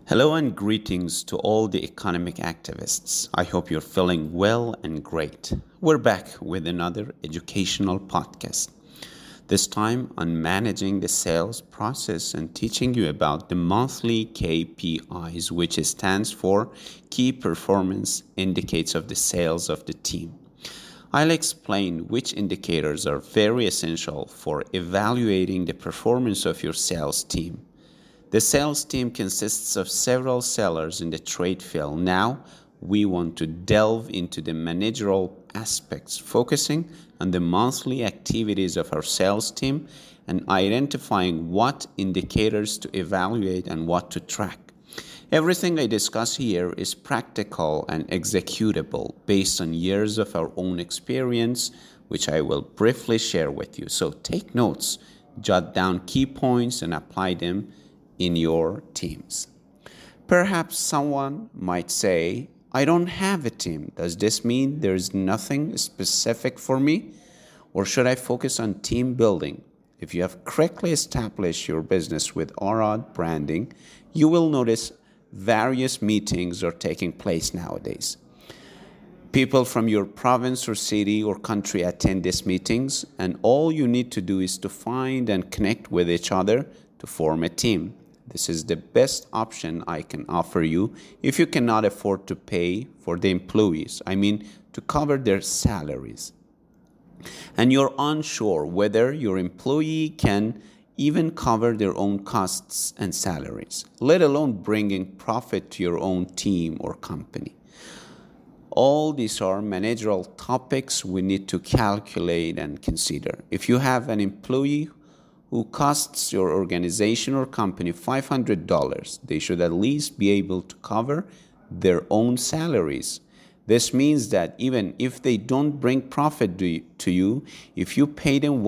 Hello and greetings to all the economic activists. I hope you're feeling well and great. We're back with another educational podcast. This time on managing the sales process and teaching you about the monthly KPIs, which stands for Key Performance Indicators of the sales of the team. I'll explain which indicators are very essential for evaluating the performance of your sales team. The sales team consists of several sellers in the trade field. Now, we want to delve into the managerial aspects, focusing on the monthly activities of our sales team and identifying what indicators to evaluate and what to track. Everything I discuss here is practical and executable based on years of our own experience, which I will briefly share with you. So take notes, jot down key points, and apply them in your teams. Perhaps someone might say, I don't have a team. Does this mean there's nothing specific for me? Or should I focus on team building? If you have correctly established your business with Arad branding, you will notice various meetings are taking place nowadays. People from your province or city or country attend these meetings, and all you need to do is to find and connect with each other to form a team. This is the best option I can offer you if you cannot afford to pay for the employees, to cover their salaries. And you're unsure whether your employee can even cover their own costs and salaries, let alone bringing profit to your own team or company. All these are managerial topics we need to calculate and consider. If you have an employee who costs your organization or company $500, they should at least be able to cover their own salaries. This means that even if they don't bring profit to you, if you pay them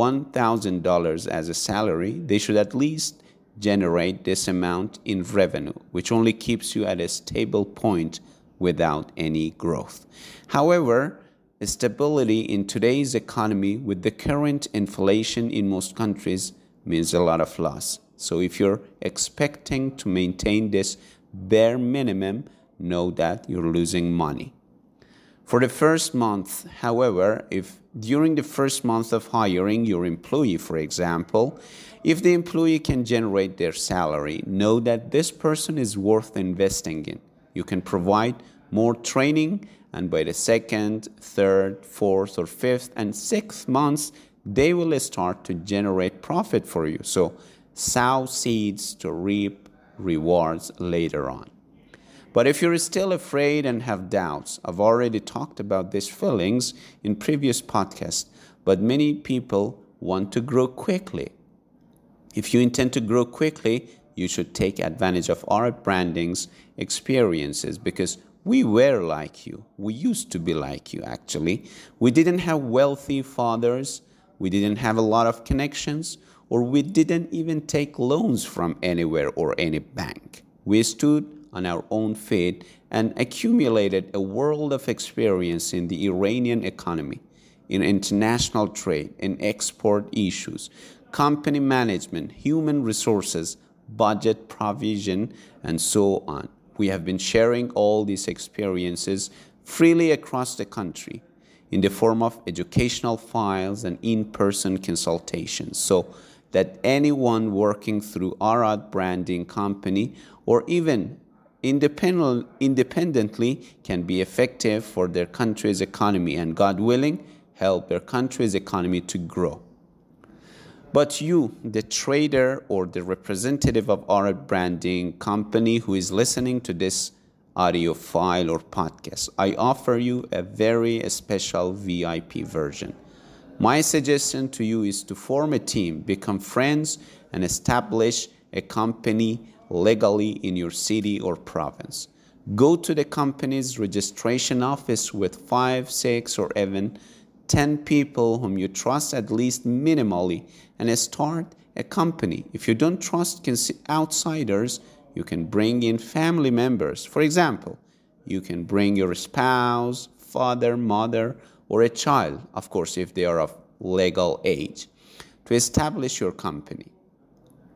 $1,000 as a salary, they should at least generate this amount in revenue, which only keeps you at a stable point without any growth. However, stability in today's economy with the current inflation in most countries means a lot of loss. So if you're expecting to maintain this bare minimum, know that you're losing money. For the first month, however, if during the first month of hiring your employee, for example, if the employee can generate their salary, know that this person is worth investing in. You can provide more training, and by the second, third, fourth, or fifth, and sixth months, they will start to generate profit for you. So sow seeds to reap rewards later on. But if you're still afraid and have doubts, I've already talked about these feelings in previous podcasts, but many people want to grow quickly. If you intend to grow quickly, you should take advantage of our branding's experiences because we were like you. We used to be like you, actually. We didn't have wealthy fathers. We didn't have a lot of connections, or we didn't even take loans from anywhere or any bank. We stood on our own feet and accumulated a world of experience in the Iranian economy, in international trade, in export issues, company management, human resources, budget provision, and so on. We have been sharing all these experiences freely across the country in the form of educational files and in-person consultations, so that anyone working through Arad branding company or even independently can be effective for their country's economy and, God willing, help their country's economy to grow. But you, the trader or the representative of Arad branding company who is listening to this audio file or podcast, I offer you a very special VIP version. My suggestion to you is to form a team, become friends, and establish a company legally in your city or province. Go to the company's registration office with 5, 6, or even 10 people whom you trust at least minimally and start a company. If you don't trust outsiders, you can bring in family members. For example, you can bring your spouse, father, mother, or a child, of course, if they are of legal age, to establish your company.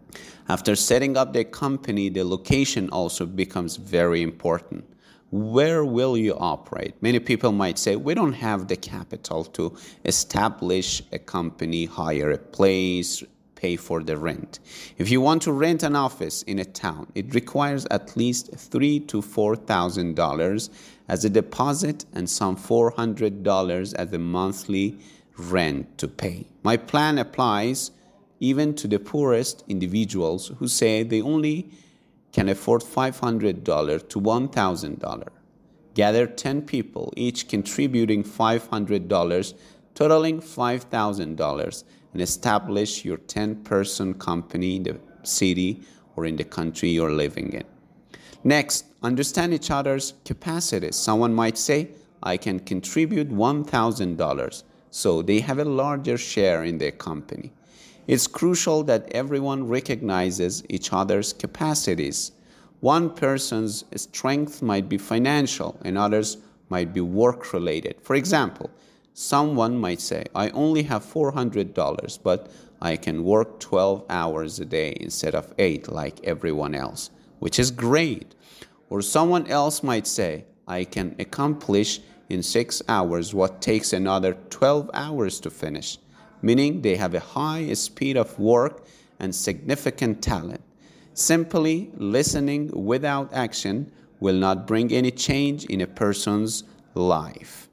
After setting up the company, the location also becomes very important. Where will you operate? Many people might say, we don't have the capital to establish a company, hire a place, pay for the rent. If you want to rent an office in a town, it requires at least $3,000 to $4,000 as a deposit and some $400 as a monthly rent to pay. My plan applies even to the poorest individuals who say they only can afford $500 to $1,000. Gather 10 people, each contributing $500, totaling $5,000, and establish your 10-person company in the city or in the country you're living in. Next, understand each other's capacities. Someone might say, I can contribute $1,000, so they have a larger share in their company. It's crucial that everyone recognizes each other's capacities. One person's strength might be financial and others might be work-related. For example, someone might say, I only have $400, but I can work 12 hours a day instead of 8 like everyone else, which is great. Or someone else might say, I can accomplish in 6 hours what takes another 12 hours to finish, meaning they have a high speed of work and significant talent. Simply listening without action will not bring any change in a person's life.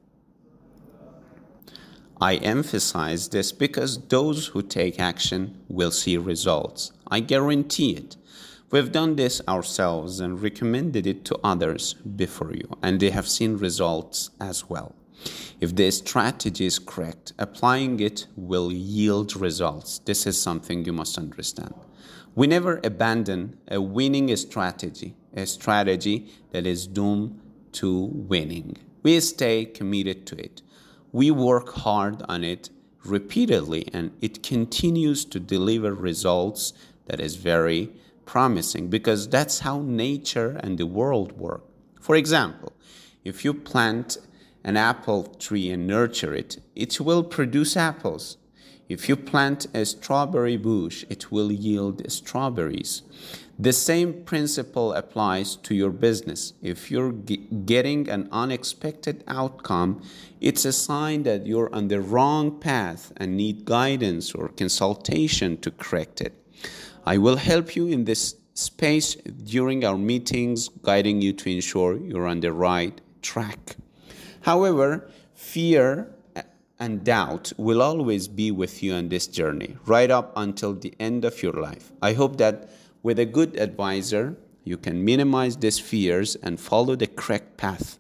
I emphasize this because those who take action will see results. I guarantee it. We've done this ourselves and recommended it to others before you, and they have seen results as well. If the strategy is correct, applying it will yield results. This is something you must understand. We never abandon a winning strategy, a strategy that is doomed to winning. We stay committed to it. We work hard on it repeatedly, and it continues to deliver results that is very promising because that's how nature and the world work. For example, if you plant an apple tree and nurture it, it will produce apples. If you plant a strawberry bush, it will yield strawberries. The same principle applies to your business. If you're getting an unexpected outcome, it's a sign that you're on the wrong path and need guidance or consultation to correct it. I will help you in this space during our meetings, guiding you to ensure you're on the right track. However, fear and doubt will always be with you on this journey, right up until the end of your life. I hope that with a good advisor, you can minimize these fears and follow the correct path.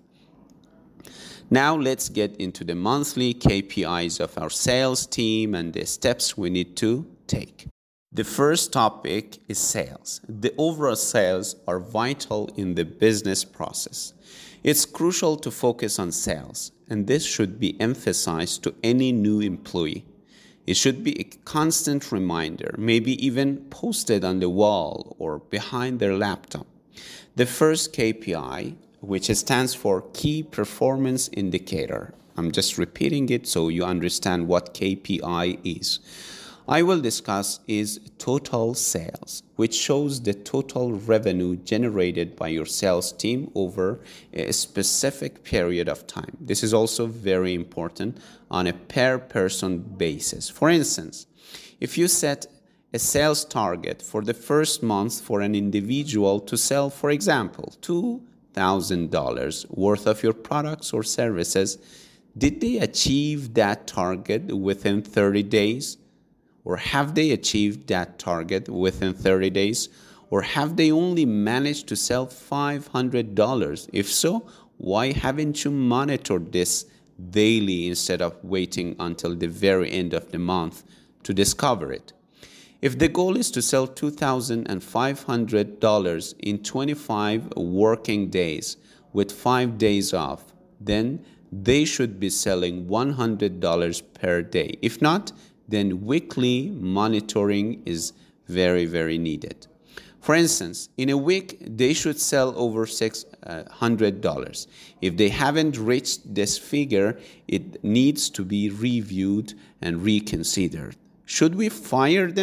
Now let's get into the monthly KPIs of our sales team and the steps we need to take. The first topic is sales. The overall sales are vital in the business process. It's crucial to focus on sales, and this should be emphasized to any new employee. It should be a constant reminder, maybe even posted on the wall or behind their laptop. The first KPI, which stands for Key Performance Indicator. I'm just repeating it so you understand what KPI is. I will discuss is total sales, which shows the total revenue generated by your sales team over a specific period of time. This is also very important on a per person basis. For instance, if you set a sales target for the first month for an individual to sell, for example, $2,000 worth of your products or services, did they achieve that target within 30 days? Or have they achieved that target within 30 days? Or have they only managed to sell $500? If so, why haven't you monitored this daily instead of waiting until the very end of the month to discover it? If the goal is to sell $2,500 in 25 working days with 5 days off, then they should be selling $100 per day. If not, then weekly monitoring is very, very needed. For instance, in a week, they should sell over $600. If they haven't reached this figure, it needs to be reviewed and reconsidered. Should we fire them?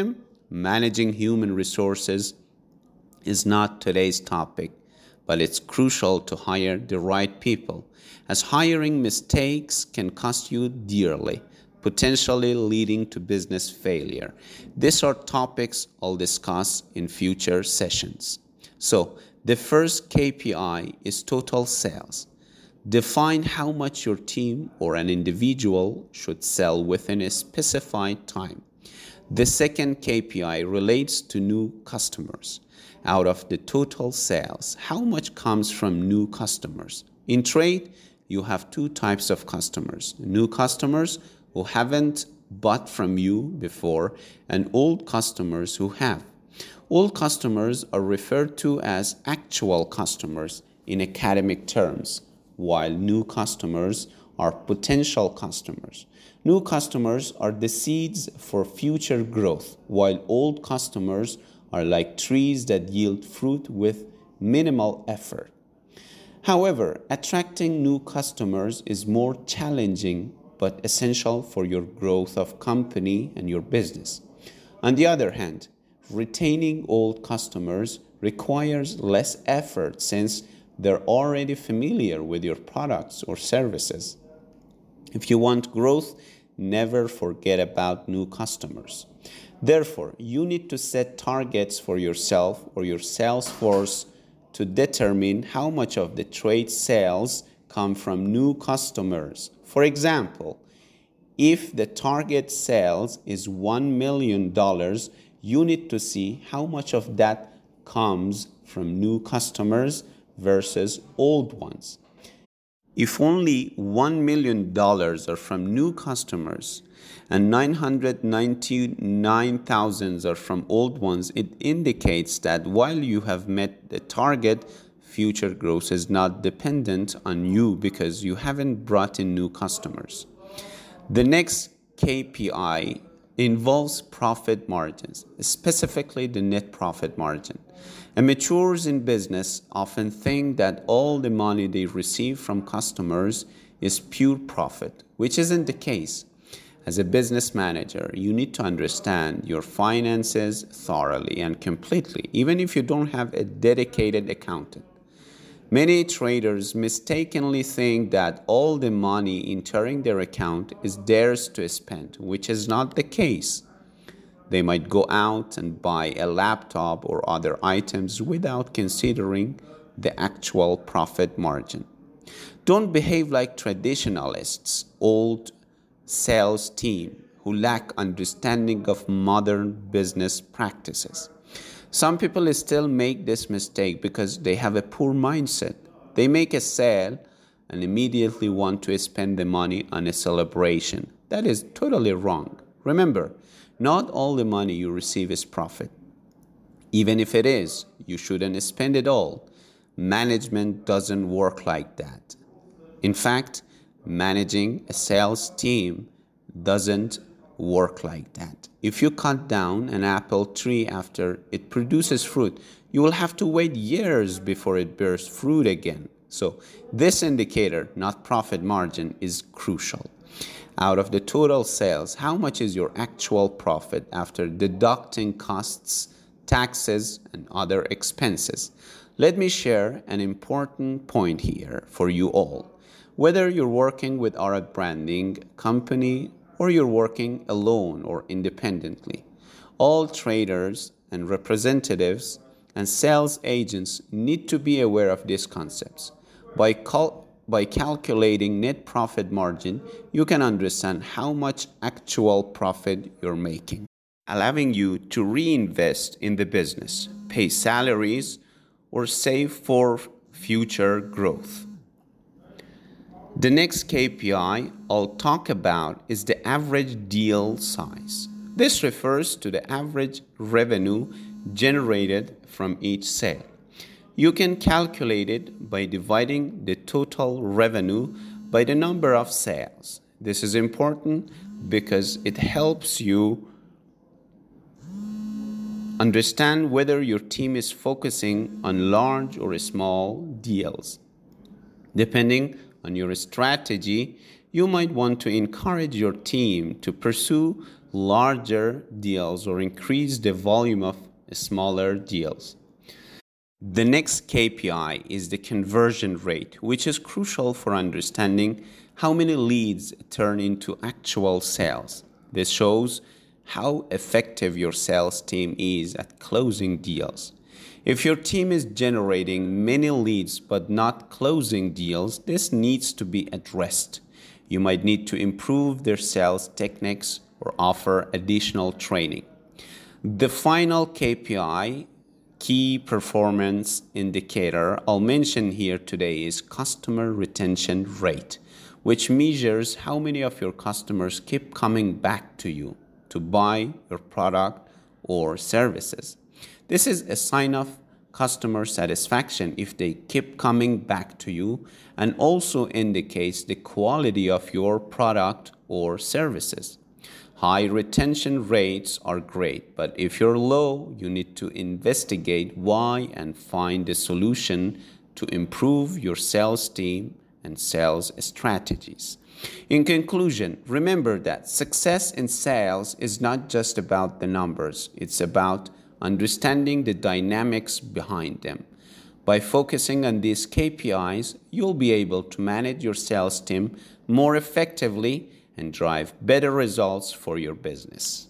managing human resources is not today's topic, but it's crucial to hire the right people, as hiring mistakes can cost you dearly, potentially leading to business failure. These are topics I'll discuss in future sessions. So, the first KPI is total sales. Define how much your team or an individual should sell within a specified time. The second KPI relates to new customers. Out of the total sales, how much comes from new customers? In trade, you have two types of customers: new customers who haven't bought from you before, and old customers who have. Old customers are referred to as actual customers in academic terms, while new customers are potential customers. New customers are the seeds for future growth, while old customers are like trees that yield fruit with minimal effort. However, attracting new customers is more challenging but essential for your growth of company and your business. On the other hand, retaining old customers requires less effort since they're already familiar with your products or services. If you want growth, never forget about new customers. Therefore, you need to set targets for yourself or your sales force to determine how much of the trade sales come from new customers. For example, if the target sales is $1 million, you need to see how much of that comes from new customers versus old ones. If only $1 million are from new customers and 999,000 are from old ones, it indicates that while you have met the target, future growth is not dependent on you because you haven't brought in new customers. The next KPI involves profit margins, specifically the net profit margin. Amateurs in business often think that all the money they receive from customers is pure profit, which isn't the case. As a business manager, you need to understand your finances thoroughly and completely, even if you don't have a dedicated accountant. Many traders mistakenly think that all the money entering their account is theirs to spend, which is not the case. They might go out and buy a laptop or other items without considering the actual profit margin. Don't behave like traditionalists, old sales team who lack understanding of modern business practices. Some people still make this mistake because they have a poor mindset. They make a sale and immediately want to spend the money on a celebration. That is totally wrong. Remember, not all the money you receive is profit. Even if it is, you shouldn't spend it all. Management doesn't work like that. In fact, managing a sales team doesn't work like that. If you cut down an apple tree after it produces fruit, you will have to wait years before it bears fruit again. So this indicator, not profit margin, is crucial. Out of the total sales, how much is your actual profit after deducting costs, taxes, and other expenses? Let me share an important point here for you all. Whether you're working with Arad Branding Company or you're working alone or independently, all traders and representatives and sales agents need to be aware of these concepts. By calculating net profit margin, you can understand how much actual profit you're making, allowing you to reinvest in the business, pay salaries, or save for future growth. The next KPI I'll talk about is the average deal size. This refers to the average revenue generated from each sale. You can calculate it by dividing the total revenue by the number of sales. This is important because it helps you understand whether your team is focusing on large or small deals. Depending on your strategy, you might want to encourage your team to pursue larger deals or increase the volume of smaller deals. The next KPI is the conversion rate, which is crucial for understanding how many leads turn into actual sales. This shows how effective your sales team is at closing deals. If your team is generating many leads but not closing deals, this needs to be addressed. You might need to improve their sales techniques or offer additional training. The final KPI, key performance indicator I'll mention here today is customer retention rate, which measures how many of your customers keep coming back to you to buy your product or services. This is a sign of customer satisfaction if they keep coming back to you, and also indicates the quality of your product or services. High retention rates are great, but if you're low, you need to investigate why and find a solution to improve your sales team and sales strategies. In conclusion, remember that success in sales is not just about the numbers, it's about understanding the dynamics behind them. By focusing on these KPIs, you'll be able to manage your sales team more effectively and drive better results for your business.